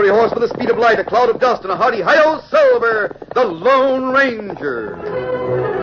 fiery horse with the speed of light, a cloud of dust, and a hearty hi-yo Silver, the Lone Ranger.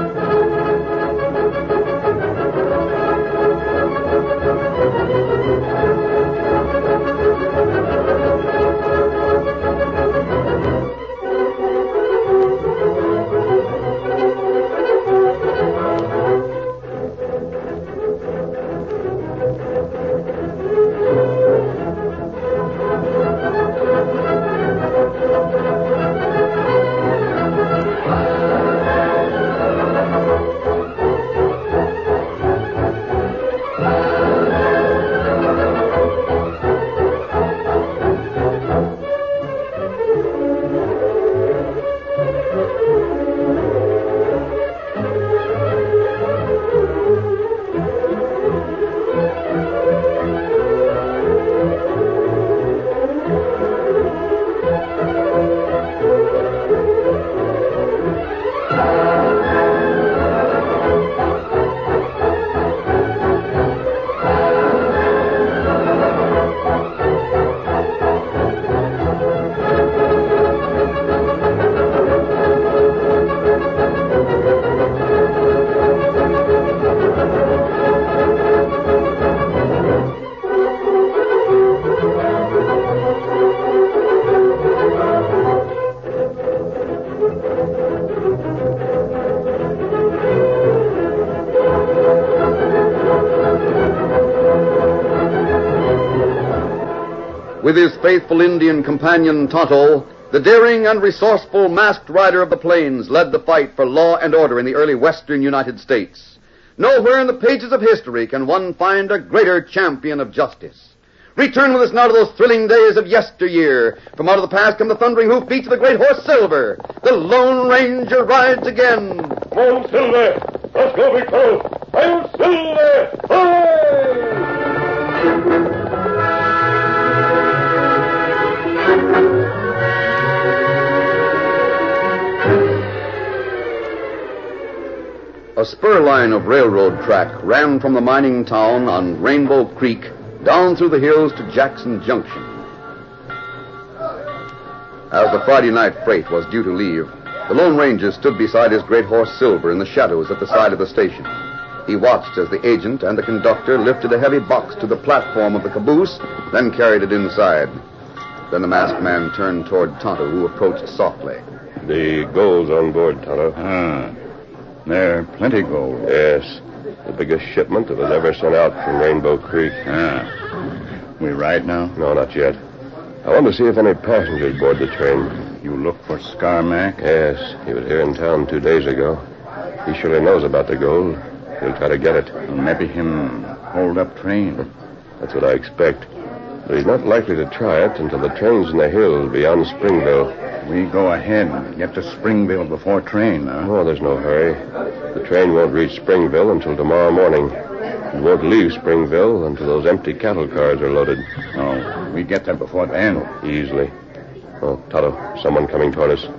With his faithful Indian companion Tonto, the daring and resourceful masked rider of the plains led the fight for law and order in the early western United States. Nowhere in the pages of history can one find a greater champion of justice. Return with us now to those thrilling days of yesteryear. From out of the past come the thundering hoofbeats of the great horse Silver. The Lone Ranger rides again. Come on, Silver. Let's go, big fellow. I'm Silver. Hooray! A spur line of railroad track ran from the mining town on Rainbow Creek down through the hills to Jackson Junction. As the Friday night freight was due to leave, the Lone Ranger stood beside his great horse Silver in the shadows at the side of the station. He watched as the agent and the conductor lifted a heavy box to the platform of the caboose, then carried it inside. Then the masked man turned toward Tonto, who approached softly. The gold's on board, Tonto. There, plenty gold. Yes. The biggest shipment that was ever sent out from Rainbow Creek. We ride now? No, not yet. I want to see if any passengers board the train. You look for Scarmack? Yes. He was here in town 2 days ago. He surely knows about the gold. He'll try to get it. Well, maybe him hold up train. That's what I expect. But he's not likely to try it until the train's in the hills beyond Springville. We go ahead and get to Springville before train, huh? Oh, there's no hurry. The train won't reach Springville until tomorrow morning. It won't leave Springville until those empty cattle cars are loaded. Oh, we get there before then. Easily. Oh, Tonto, someone coming toward us.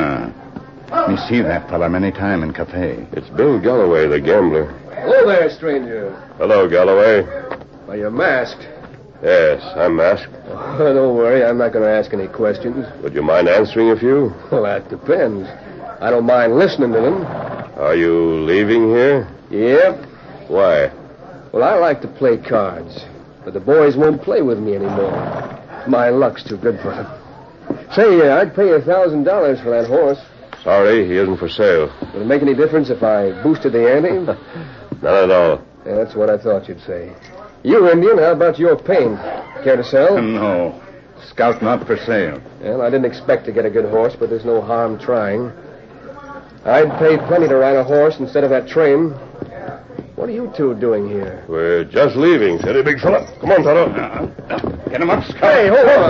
We see that fella many times in cafe. It's Bill Galloway, the gambler. Hello there, stranger. Hello, Galloway. Why, you're masked. Yes, I'm masked. Oh, don't worry, I'm not going to ask any questions. Would you mind answering a few? Well, that depends. I don't mind listening to them. Are you leaving here? Yep. Why? Well, I like to play cards, but the boys won't play with me anymore. My luck's too good for them. Say, I'd pay $1,000 for that horse. Sorry, he isn't for sale. Would it make any difference if I boosted the ante? Not at all. Yeah, that's what I thought you'd say. You, Indian, how about your pain? Care to sell? No. Scout not for sale. Well, I didn't expect to get a good horse, but there's no harm trying. I'd pay plenty to ride a horse instead of that train. What are you two doing here? We're just leaving, steady, big fella. Come on, Tonto. Get him up, Scout. Hey, hold on.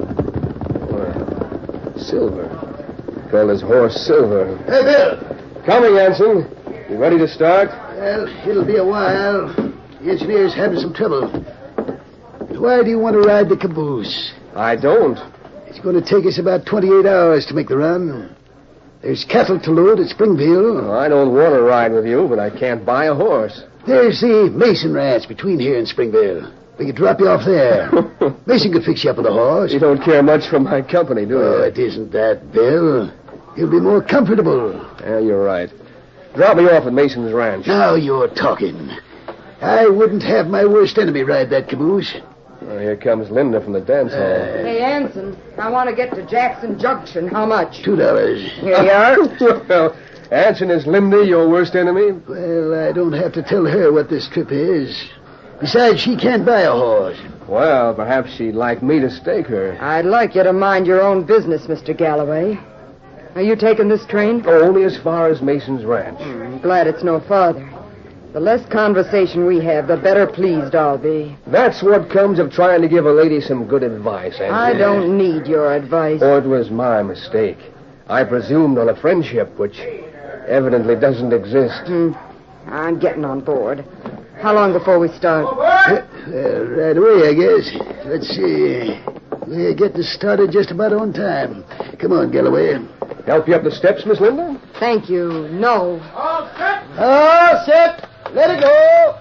Silver. Silver. Call his horse Silver. Hey, Bill. Coming, Anson. You ready to start? Well, it'll be a while. The engineer's having some trouble. Why do you want to ride the caboose? I don't. It's going to take us about 28 hours to make the run. There's cattle to load at Springville. Well, I don't want to ride with you, but I can't buy a horse. There's the Mason Ranch between here and Springville. We could drop you off there. Mason could fix you up with a horse. You don't care much for my company, do you? Oh, it isn't that, Bill. You'll be more comfortable. Yeah, you're right. Drop me off at Mason's ranch. Now you're talking. I wouldn't have my worst enemy ride that caboose. Well, here comes Linda from the dance hall. Hey, Anson, I want to get to Jackson Junction. How much? $2. Here you are. Well, Anson, is Linda your worst enemy? Well, I don't have to tell her what this trip is. Besides, she can't buy a horse. Well, perhaps she'd like me to stake her. I'd like you to mind your own business, Mr. Galloway. Are you taking this train? Only as far as Mason's ranch. I'm glad it's no farther. The less conversation we have, the better pleased I'll be. That's what comes of trying to give a lady some good advice, Anson. I don't need your advice. Oh, it was my mistake. I presumed on a friendship which evidently doesn't exist. I'm getting on board. How long before we start? Right away, I guess. Let's see. We're getting started just about on time. Come on, Galloway. Help you up the steps, Miss Linda? Thank you. No. All set. Let it go.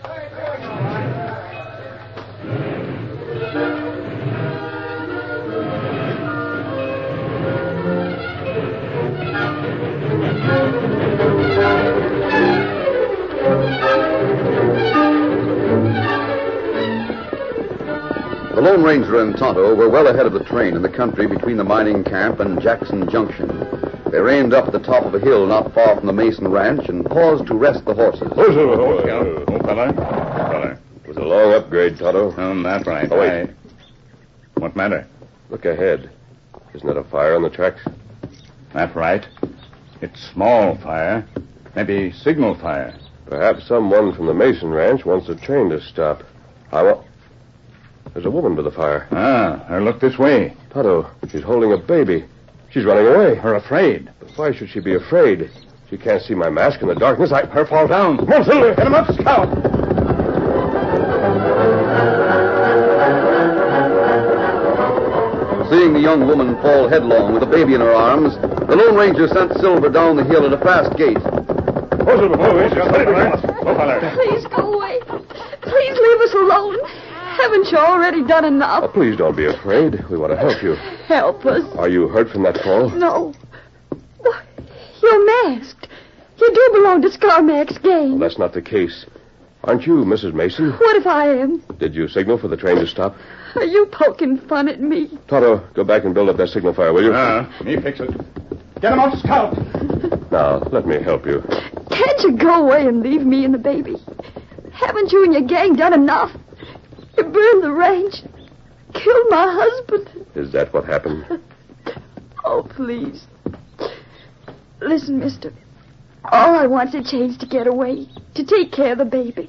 The Lone Ranger and Tonto were well ahead of the train in the country between the mining camp and Jackson Junction. They reined up at the top of a hill not far from the Mason ranch and paused to rest the horses. Fella. It was a long upgrade, Tonto. That's right. Oh, wait. What matter? Look ahead. Isn't that a fire on the tracks? That's right. It's small fire. Maybe signal fire. Perhaps someone from the Mason ranch wants the train to stop. There's a woman by the fire. Her look this way. Tonto, she's holding a baby. She's running away. Her afraid. But why should she be afraid? She can't see my mask in the darkness. Her fall down. Come on, Silver. Get him up, Scout. Seeing the young woman fall headlong with a baby in her arms, the Lone Ranger sent Silver down the hill at a fast gait. Please go away. Please leave us alone. Haven't you already done enough? Oh, please don't be afraid. We want to help you. Help us. Are you hurt from that fall? No. Why, you're masked. You do belong to Scarmack's gang. Well, that's not the case. Aren't you Mrs. Mason? What if I am? Did you signal for the train to stop? Are you poking fun at me? Tonto, go back and build up that signal fire, will you? Me fix it. Get him up, Scout. Now, let me help you. Can't you go away and leave me and the baby? Haven't you and your gang done enough? You burned the ranch. Killed my husband. Is that what happened? Oh, please. Listen, mister. All I want's a chance to get away, to take care of the baby.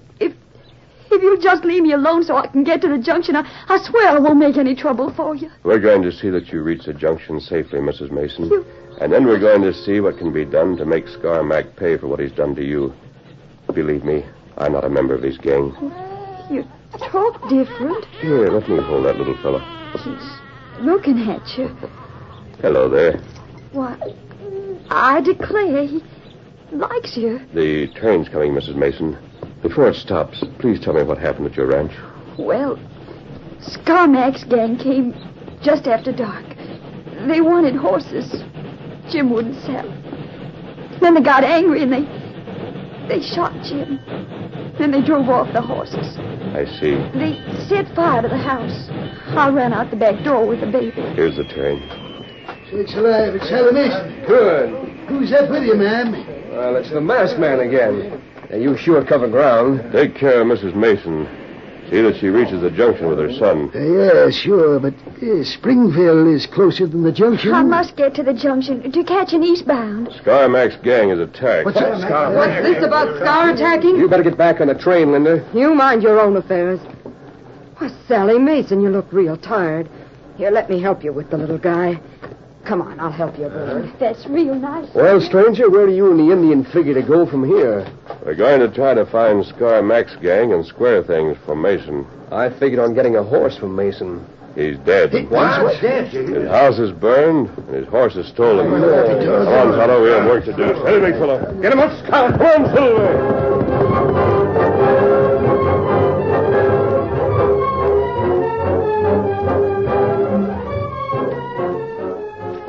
If you'll just leave me alone so I can get to the junction, I swear I won't make any trouble for you. We're going to see that you reach the junction safely, Mrs. Mason. And then we're going to see what can be done to make Scarmack pay for what he's done to you. Believe me, I'm not a member of his gang. You talk different. Here, let me hold that little fellow. He's looking at you. Hello there. Why, I declare he likes you. The train's coming, Mrs. Mason. Before it stops, please tell me what happened at your ranch. Well, Scarmack's gang came just after dark. They wanted horses. Jim wouldn't sell. Then they got angry and they shot Jim. Then they drove off the horses. I see. They set fire to the house. I ran out the back door with the baby. Here's the train. Sakes alive, it's Sally Mason. Good. Who's that with you, ma'am? Well, it's the masked man again. Now, you sure cover ground. Take care of Mrs. Mason. See that she reaches the junction with her son. Yeah, sure, but Springville is closer than the junction. I must get to the junction to catch an eastbound. Scarmack's gang is attacked. What's that, Scar? What's this about Scar attacking? You better get back on the train, Linda. You mind your own affairs. Why, Sally Mason, you look real tired. Here, let me help you with the little guy. Come on, I'll help you, Bird. That's real nice. Well, stranger, where do you and the Indian figure to go from here? We're going to try to find Scarmack's gang and square things for Mason. I figured on getting a horse from Mason. He's dead. What's dead? His house is burned and his horse is stolen. Come on, fellow, we have work to do. Steady, big fellow. Get him up, Scout. Come on, Silver.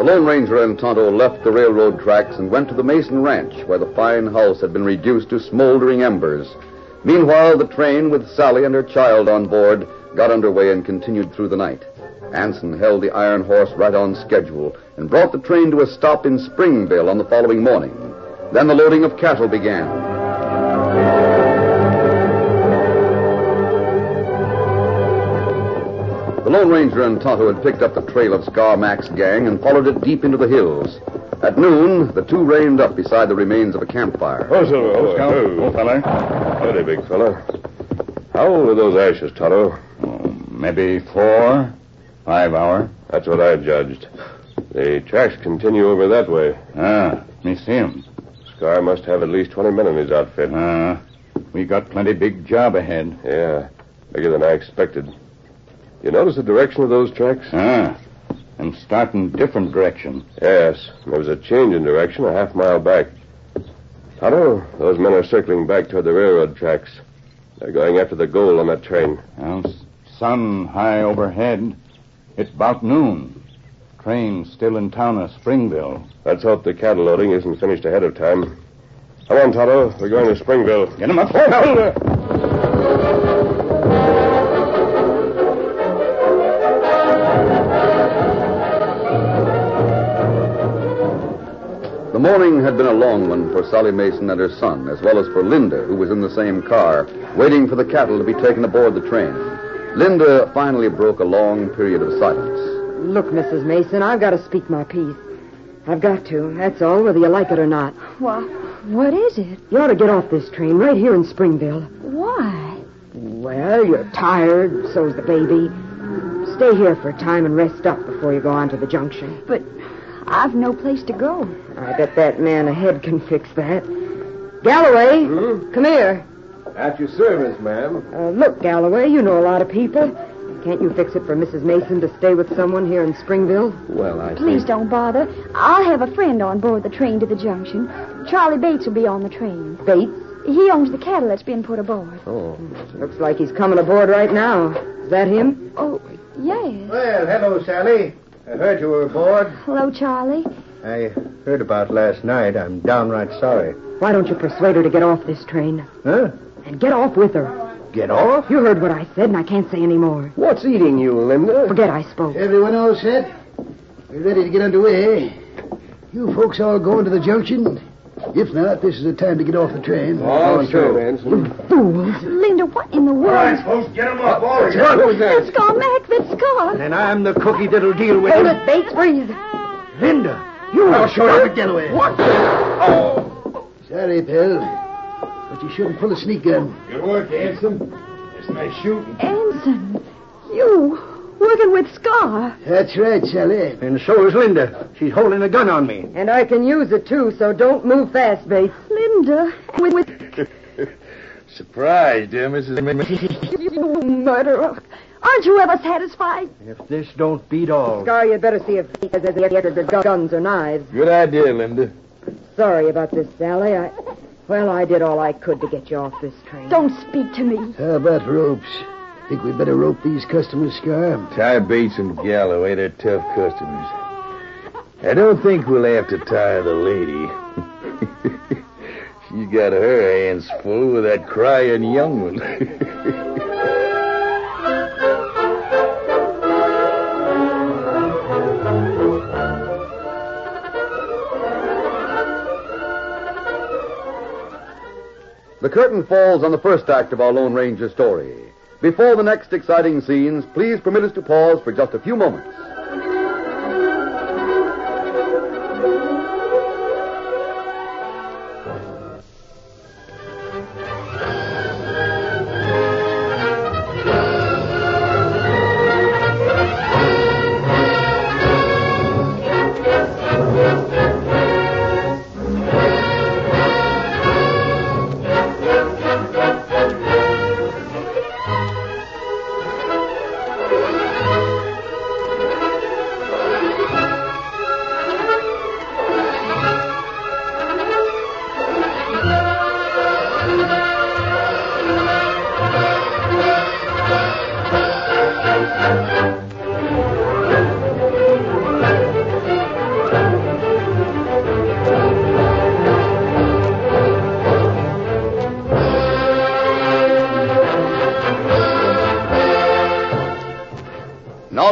The Lone Ranger and Tonto left the railroad tracks and went to the Mason Ranch, where the fine house had been reduced to smoldering embers. Meanwhile, the train, with Sally and her child on board, got underway and continued through the night. Anson held the iron horse right on schedule and brought the train to a stop in Springville on the following morning. Then the loading of cattle began. The Lone Ranger and Tonto had picked up the trail of Scar Mac's gang and followed it deep into the hills. At noon, the two reined up beside the remains of a campfire. Oh, Silver. Oh, Scout. Oh, fella. Howdy, big fella. How old are those ashes, Tonto? Oh, maybe 4, 5 hour. That's what I judged. The tracks continue over that way. Me see 'em. Scar must have at least 20 men in his outfit. We got plenty big job ahead. Yeah, bigger than I expected. You notice the direction of those tracks? And starting different direction. Yes, there was a change in direction a half-mile back. Tonto, those men are circling back toward the railroad tracks. They're going after the gold on that train. Well, sun high overhead. It's about noon. Train still in town of Springville. Let's hope the cattle loading isn't finished ahead of time. Come on, Tonto. We're going to Springville. Get him up. Oh, The morning had been a long one for Sally Mason and her son, as well as for Linda, who was in the same car, waiting for the cattle to be taken aboard the train. Linda finally broke a long period of silence. Look, Mrs. Mason, I've got to speak my piece. I've got to, that's all, whether you like it or not. What is it? You ought to get off this train right here in Springville. Why? Well, you're tired, so's the baby. Stay here for a time and rest up before you go on to the junction. But I've no place to go. I bet that man ahead can fix that. Galloway, come here. At your service, ma'am. Look, Galloway, you know a lot of people. Can't you fix it for Mrs. Mason to stay with someone here in Springville? Well, Please don't bother. I'll have a friend on board the train to the junction. Charlie Bates will be on the train. Bates? He owns the cattle that's been put aboard. Oh. Looks like he's coming aboard right now. Is that him? Oh, yes. Well, hello, Sally. I heard you were aboard. Hello, Charlie. I heard about last night. I'm downright sorry. Why don't you persuade her to get off this train? Huh? And get off with her. Get off? You heard what I said, and I can't say any more. What's eating you, Linda? Forget I spoke. Everyone all set? We're ready to get underway. You folks all going to the junction? If not, this is the time to get off the train. Oh, sure, Anson. Fools. Linda, what in the world? folks, get him up. All right. What was that? Scar Mac, that's Scar. And I'm the cookie that'll deal with Hold him. it, Bates, freeze. Linda. I'll show you, Galloway. What? Oh. Sorry, pal. But you shouldn't pull a sneak gun. Good work, Anson. It's nice shooting. Anson, you working with Scar. That's right, Sally. And so is Linda. She's holding a gun on me. And I can use it, too, so don't move fast, Bates. Linda, with Surprised, dear Mrs. Mason. you murderer. Aren't you ever satisfied? If this don't beat all. Scar, you'd better see if he has any guns or knives. Good idea, Linda. Sorry about this, Sally. I did all I could to get you off this train. Don't speak to me. How about ropes? Think we better rope these customers, Scar? Tie Bates and Galloway. They're tough customers. I don't think we'll have to tie the lady. She's got her hands full with that crying young one. The curtain falls on the first act of our Lone Ranger story. Before the next exciting scenes, please permit us to pause for just a few moments.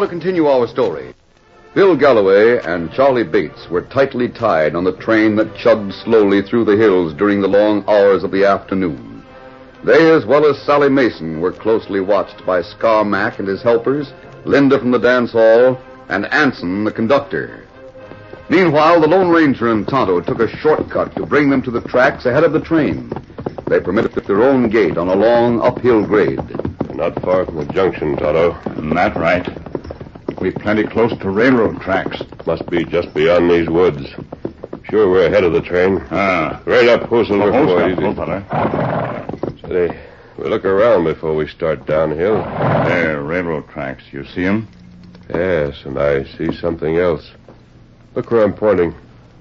to continue our story. Bill Galloway and Charlie Bates were tightly tied on the train that chugged slowly through the hills during the long hours of the afternoon. They, as well as Sally Mason, were closely watched by Scar Mac and his helpers, Linda from the dance hall, and Anson, the conductor. Meanwhile, the Lone Ranger and Tonto took a shortcut to bring them to the tracks ahead of the train. They permitted their own gait on a long uphill grade. Not far from the junction, Tonto. That's right. We're plenty close to railroad tracks. Must be just beyond these woods. Sure, we're ahead of the train. Right up, Silver. Hold, fella. Steady. We'll look around before we start downhill. There, railroad tracks. You see them? Yes, and I see something else. Look where I'm pointing.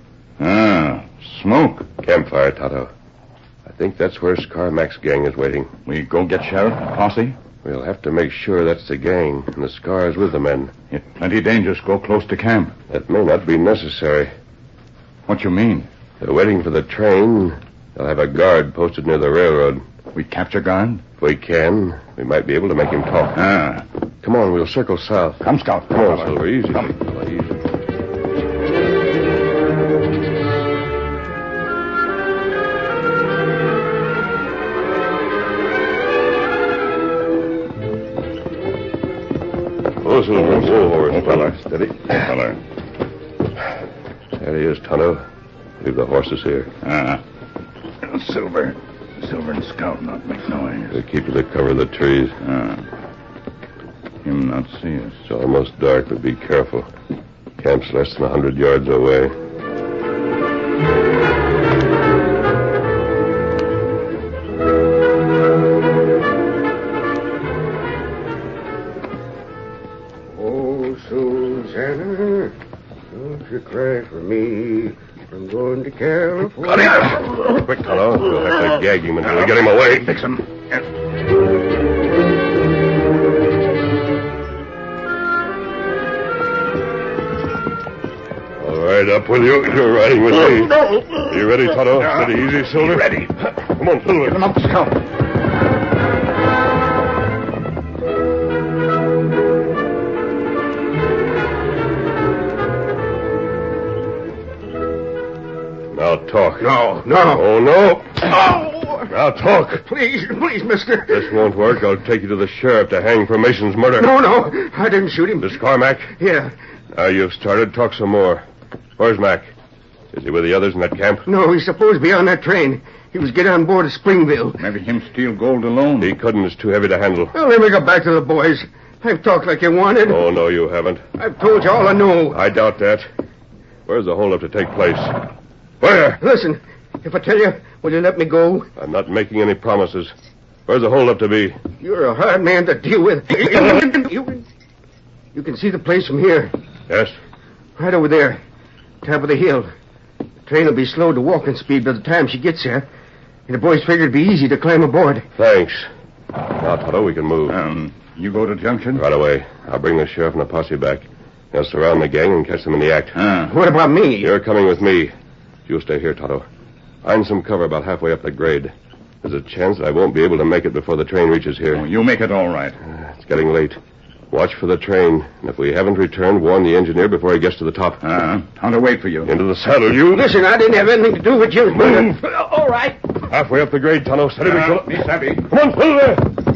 Smoke. Campfire, Tonto. I think that's where Scar Mac's gang is waiting. We go get Sheriff and posse? We'll have to make sure that's the gang, and the Scar's with the men. It's plenty dangerous. Go close to camp. That may not be necessary. What you mean? They're waiting for the train. They'll have a guard posted near the railroad. We capture guard? If we can, we might be able to make him talk. Come on, we'll circle south. Come, Scout. Come on, Silver. Easy. Come. Easy. Silver. Whoa, fella. Steady. Fella. There he is, Tonto. Leave the horses here. Silver and Scout not make noise. We'll keep to the cover of the trees. Him not see us. It's almost dark, but be careful. Camp's less than 100 yards away. Susanna, don't you cry for me. I'm going to California. Quick, Tonto. We'll have to gag him until we get him away. Fix him. All right, up with you. You're riding with me. No. You ready, Tonto? Steady, easy, Silver. Ready. Come on, Silver. Get him up, Scout. Now talk. No. Oh, no. Oh. Now talk. Please, mister. This won't work. I'll take you to the sheriff to hang for Mason's murder. No. I didn't shoot him. This Carmack? Yeah. Now you've started. Talk some more. Where's Mac? Is he with the others in that camp? No, he's supposed to be on that train. He was getting on board at Springville. Maybe him steal gold alone. He couldn't. It's too heavy to handle. Well, let me go back to the boys. I've talked like you wanted. Oh, no, you haven't. I've told you all I know. I doubt that. Where's the holdup to take place? Where? Listen, if I tell you, will you let me go? I'm not making any promises. Where's the holdup to be? You're a hard man to deal with. You can see the place from here. Yes? Right over there. Top of the hill. The train will be slowed to walking speed by the time she gets there. And the boys figured it'd be easy to climb aboard. Thanks. Now, Tonto, we can move. You go to junction? Right away. I'll bring the sheriff and the posse back. They'll surround the gang and catch them in the act. What about me? You're coming with me. You stay here, Tonto. Find some cover about halfway up the grade. There's a chance that I won't be able to make it before the train reaches here. Oh, you make it all right. It's getting late. Watch for the train. And if we haven't returned, warn the engineer before he gets to the top. Tonto, wait for you. Into the saddle, you. Listen, I didn't have anything to do with you. Move. All right. Halfway up the grade, Tonto. Steady, Me savvy. Come on, Silver.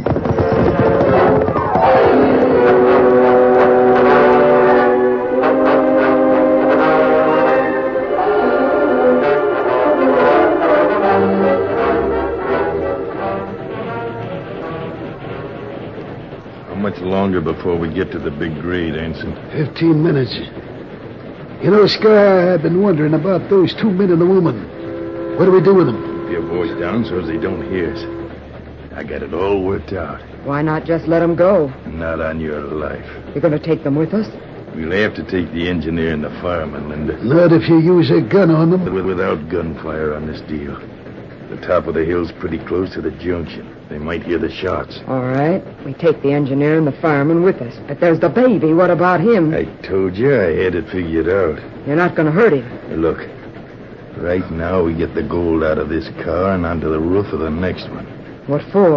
How much longer before we get to the big grade, Anson? 15 minutes. You know, Scar, I've been wondering about those 2 men and the woman. What do we do with them? Keep your voice down so as they don't hear us. I got it all worked out. Why not just let them go? Not on your life. You're going to take them with us? We'll have to take the engineer and the fireman, Linda. Not if you use a gun on them. Without gunfire on this deal. The top of the hill's pretty close to the junction. They might hear the shots. All right. We take the engineer and the fireman with us. But there's the baby. What about him? I told you I had it figured out. You're not going to hurt him. Hey, look, right now we get the gold out of this car and onto the roof of the next one. What for?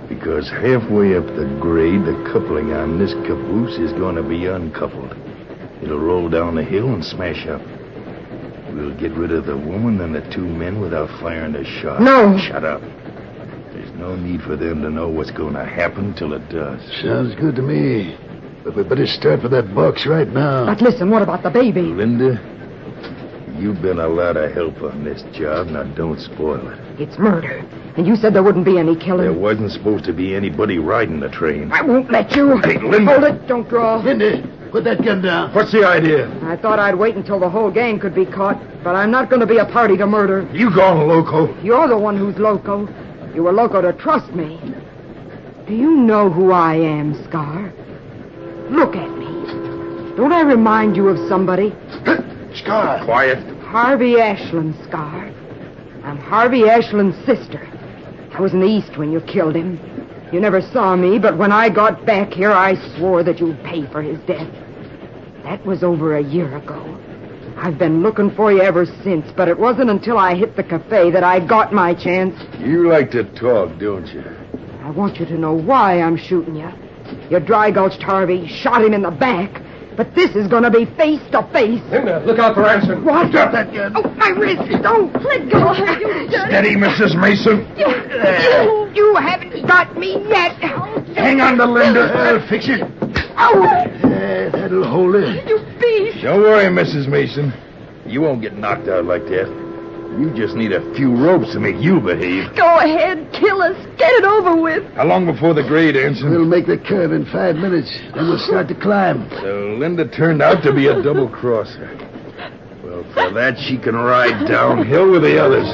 Because halfway up the grade, the coupling on this caboose is going to be uncoupled. It'll roll down the hill and smash up. We'll get rid of the woman and the two men without firing a shot. No. Shut up. There's no need for them to know what's going to happen till it does. Sounds good to me. But we better start for that box right now. But listen, what about the baby? Linda, you've been a lot of help on this job. Now don't spoil it. It's murder. And you said there wouldn't be any killing. There wasn't supposed to be anybody riding the train. I won't let you. Hey, Linda. Hold it. Don't draw. Linda, put that gun down. What's the idea? I thought I'd wait until the whole gang could be caught, but I'm not going to be a party to murder. You gone loco. You're the one who's loco. You were loco to trust me. Do you know who I am, Scar? Look at me. Don't I remind you of somebody? Scar. Quiet. Harvey Ashland, Scar. I'm Harvey Ashland's sister. I was in the East when you killed him. You never saw me, but when I got back here, I swore that you'd pay for his death. That was over a year ago. I've been looking for you ever since, but it wasn't until I hit the cafe that I got my chance. You like to talk, don't you? I want you to know why I'm shooting you. You dry-gulched Harvey, shot him in the back, but this is going to be face to face. Linda, look out for Anson. What? Drop that gun. Oh, my wrist! Don't! Let go. Have you done? Steady, Mrs. Mason. You haven't got me yet. Hang on to Linda. I'll fix it. Oh! That'll hold it. You beast. Don't worry, Mrs. Mason. You won't get knocked out like that. You just need a few ropes to make you behave. Go ahead. Kill us. Get it over with. How long before the grade, Anson? We'll make the curve in 5 minutes. Then we'll start to climb. So Linda turned out to be a double-crosser. Well, for that, she can ride downhill with the others.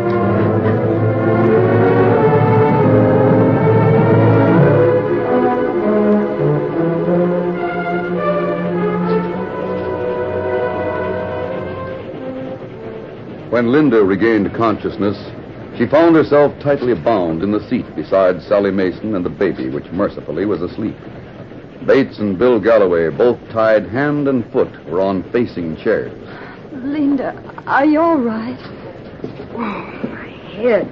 When Linda regained consciousness, she found herself tightly bound in the seat beside Sally Mason and the baby, which mercifully was asleep. Bates and Bill Galloway, both tied hand and foot, were on facing chairs. Linda, are you all right? Oh, my head.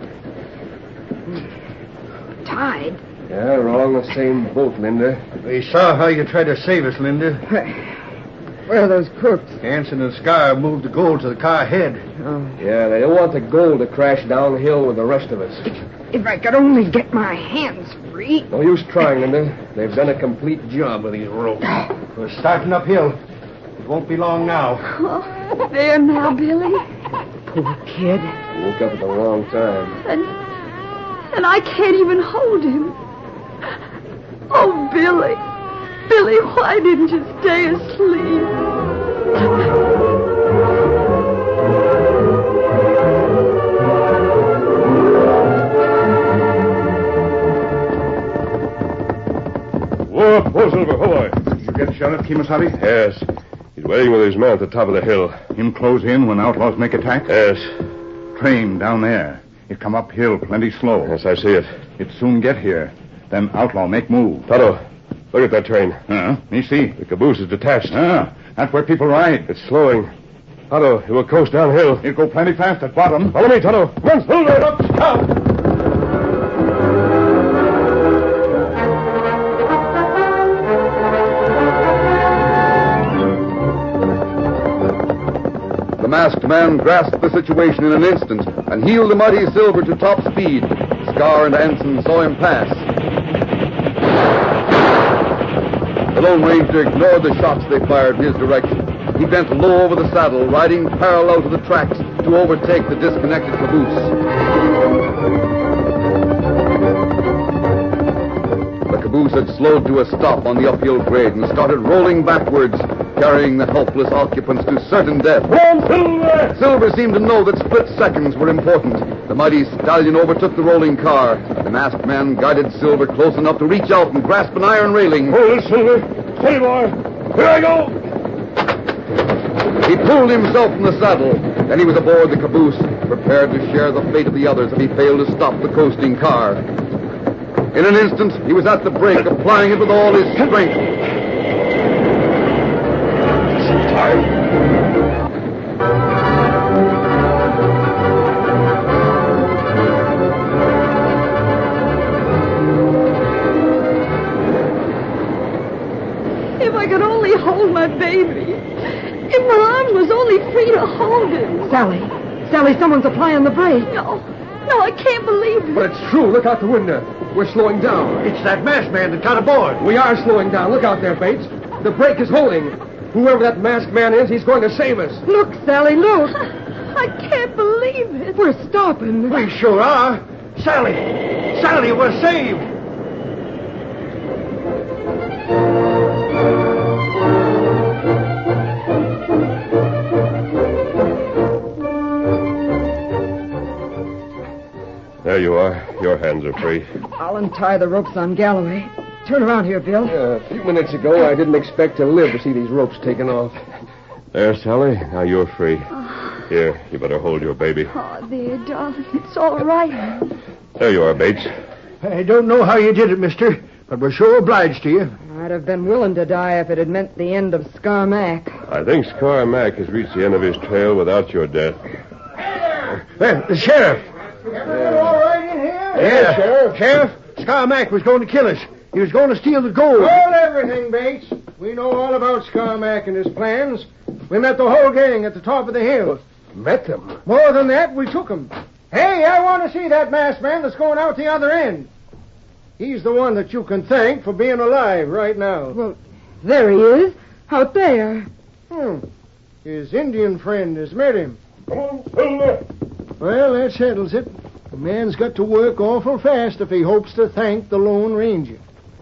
Tied. Yeah, we're all in the same boat, Linda. We saw how you tried to save us, Linda. Where are those crooks? Anson and Scar moved the gold to the car ahead. Oh, Yeah, they don't want the gold to crash downhill with the rest of us. if I could only get my hands free. No use trying, Linda. They've done a complete job with these ropes. We're starting uphill. It won't be long now. Oh, there now, Billy. Poor kid. Woke up at the wrong time. And I can't even hold him. Oh, Billy. Billy, why didn't you stay asleep? Whoa, Silver, boy. Did you get Sheriff Kemosabe? Yes. He's waiting with his men at the top of the hill. Him close in when outlaws make attack? Yes. Train down there. It come uphill plenty slow. Yes, I see it. It soon get here. Then outlaw make move. Tonto, look at that train. Me see. The caboose is detached. That's where people ride. It's slowing. Tonto, it will coast downhill. It go plenty fast at bottom. Follow me, Tonto. Come on, Silver. Up, down. The masked man grasped the situation in an instant and heeled the mighty Silver to top speed. Scar and Anson saw him pass. The Lone Ranger ignored the shots they fired in his direction. He bent low over the saddle, riding parallel to the tracks to overtake the disconnected caboose. The caboose had slowed to a stop on the uphill grade and started rolling backwards, carrying the helpless occupants to certain death. Run, Silver! Silver seemed to know that split seconds were important. The mighty stallion overtook the rolling car. The masked man guided Silver close enough to reach out and grasp an iron railing. Hold it, Silver. Steady, boy. Here I go. He pulled himself from the saddle. Then he was aboard the caboose, prepared to share the fate of the others if he failed to stop the coasting car. In an instant, he was at the brake, applying it with all his strength. my baby. If my arms was only free to hold him. Sally, someone's applying the brake. No, I can't believe it. But it's true. Look out the window. We're slowing down. It's that masked man that got aboard. We are slowing down. Look out there, Bates. The brake is holding. Whoever that masked man is, he's going to save us. Look, Sally, look. I can't believe it. We're stopping. We sure are. Sally, we're saved. There you are. Your hands are free. I'll untie the ropes on Galloway. Turn around here, Bill. A few minutes ago, I didn't expect to live to see these ropes taken off. There, Sally. Now you're free. Here, you better hold your baby. Oh, there, darling. It's all right. There you are, Bates. I don't know how you did it, mister, but we're sure obliged to you. I'd have been willing to die if it had meant the end of Scar Mac. I think Scar Mac has reached the end of his trail without your death. There, the sheriff. Everything all right in here? Yeah, Sheriff, Scar Mac was going to kill us. He was going to steal the gold. Hold everything, Bates. We know all about Scar Mac and his plans. We met the whole gang at the top of the hill. Met them? More than that, we took him. Hey, I want to see that masked man that's going out the other end. He's the one that you can thank for being alive right now. Well, there he is, out there. His Indian friend has met him. Well, that settles it. The man's got to work awful fast if he hopes to thank the Lone Ranger.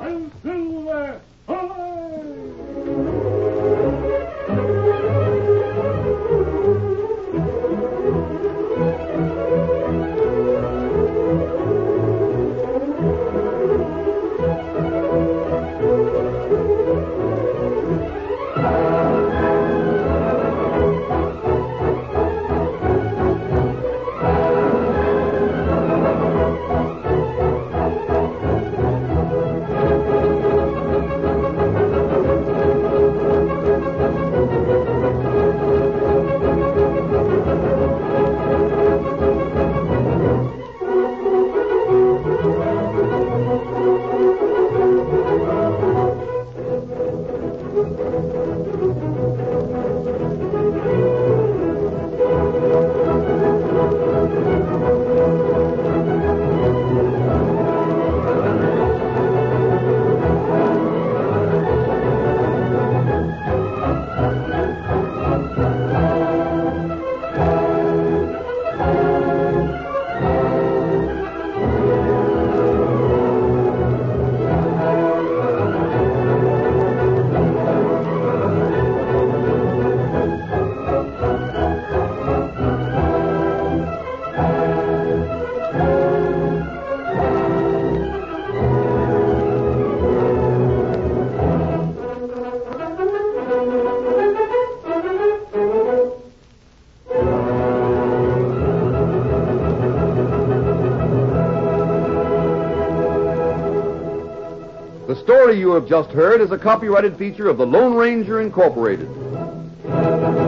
The story you have just heard is a copyrighted feature of the Lone Ranger Incorporated.